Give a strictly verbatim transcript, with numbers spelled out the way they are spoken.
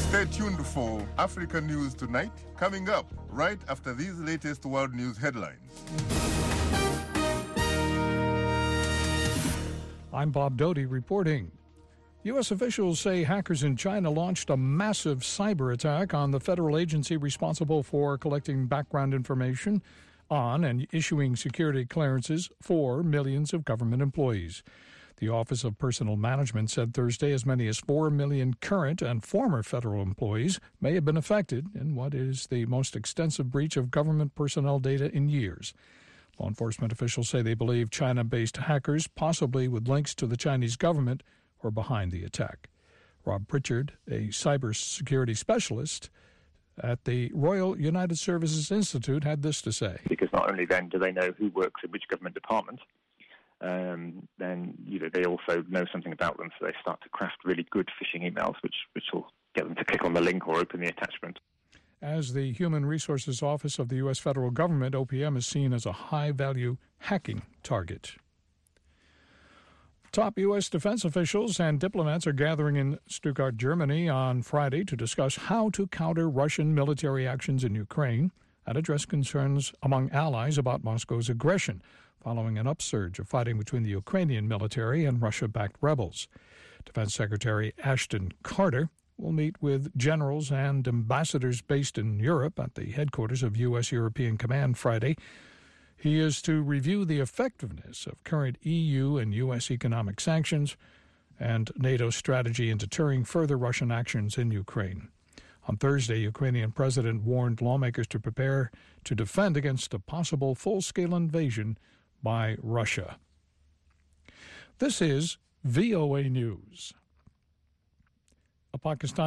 Stay tuned for Africa News Tonight, coming up right after these latest world news headlines. I'm Bob Doty reporting. U S officials say hackers in China launched a massive cyber attack on the federal agency responsible for collecting background information on and issuing security clearances for millions of government employees. The Office of Personnel Management said Thursday as many as four million current and former federal employees may have been affected in what is the most extensive breach of government personnel data in years. Law enforcement officials say they believe China-based hackers, possibly with links to the Chinese government, were behind the attack. Rob Pritchard, a cybersecurity specialist at the Royal United Services Institute, had this to say. Because not only then do they know who works in which government department, um, then you know they also know something about them, so they start to craft really good phishing emails, which, which will get them to click on the link or open the attachment. As the Human Resources Office of the U S federal government, O P M is seen as a high-value hacking target. Top U S defense officials and diplomats are gathering in Stuttgart, Germany on Friday to discuss how to counter Russian military actions in Ukraine and address concerns among allies about Moscow's aggression following an upsurge of fighting between the Ukrainian military and Russia-backed rebels. Defense Secretary Ashton Carter will meet with generals and ambassadors based in Europe at the headquarters of U S European Command Friday. He is to review the effectiveness of current E U and U S economic sanctions and NATO's strategy in deterring further Russian actions in Ukraine. On Thursday, Ukrainian president warned lawmakers to prepare to defend against a possible full-scale invasion by Russia. This is V O A News. A Pakistan